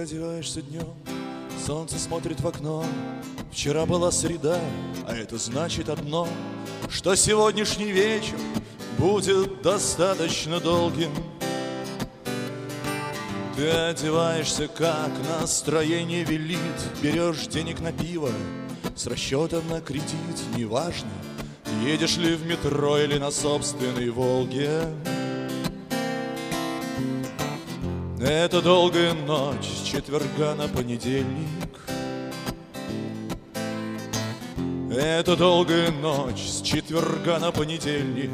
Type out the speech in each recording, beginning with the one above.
одеваешься днем, солнце смотрит в окно. Вчера была среда, а это значит одно, что сегодняшний вечер будет достаточно долгим. Ты одеваешься, как настроение велит, берешь денег на пиво с расчетом на кредит. Неважно, едешь ли в метро или на собственной Волге. Это долгая ночь с четверга на понедельник. Это долгая ночь с четверга на понедельник.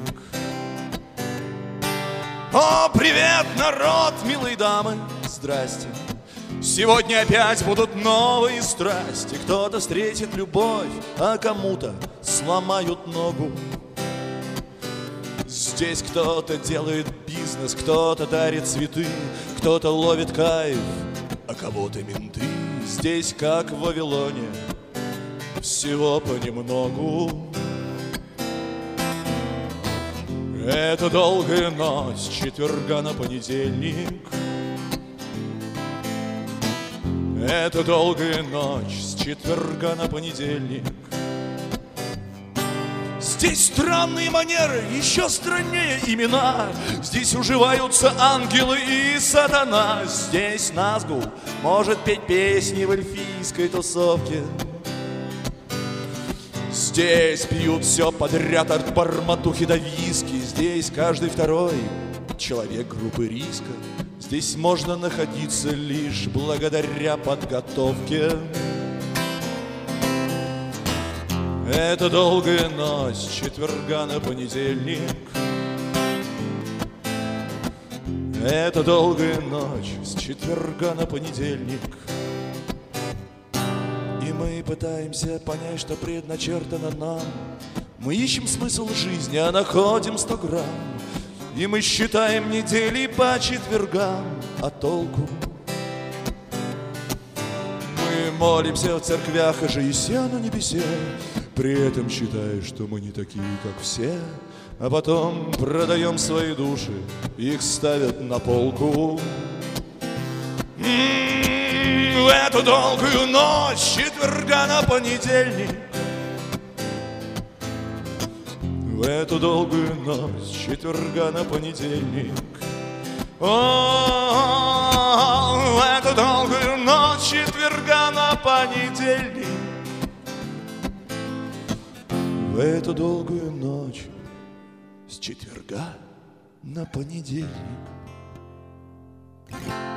О, привет, народ, милые дамы, здрасте. Сегодня опять будут новые страсти. Кто-то встретит любовь, а кому-то сломают ногу. Здесь кто-то делает бизнес, кто-то дарит цветы, кто-то ловит кайф, а кого-то менты. Здесь, как в Вавилоне, всего понемногу. Это долгая ночь с четверга на понедельник. Это долгая ночь с четверга на понедельник. Здесь странные манеры, еще страннее имена. Здесь уживаются ангелы и сатана. Здесь Назгул может петь песни в эльфийской тусовке. Здесь пьют все подряд от барматухи до виски. Здесь каждый второй человек группы риска. Здесь можно находиться лишь благодаря подготовке. Это долгая ночь с четверга на понедельник. Это долгая ночь с четверга на понедельник. И мы пытаемся понять, что предначертано нам. Мы ищем смысл жизни, а находим 100 грамм. И мы считаем недели по четвергам, а толку? Мы молимся в церквях и жися на небесе, при этом считая, что мы не такие, как все. А потом продаем свои души, их ставят на полку. В эту долгую ночь с четверга на понедельник. В эту долгую ночь с четверга на понедельник. О, в эту долгую ночь с четверга на понедельник. В эту долгую ночь с четверга на понедельник.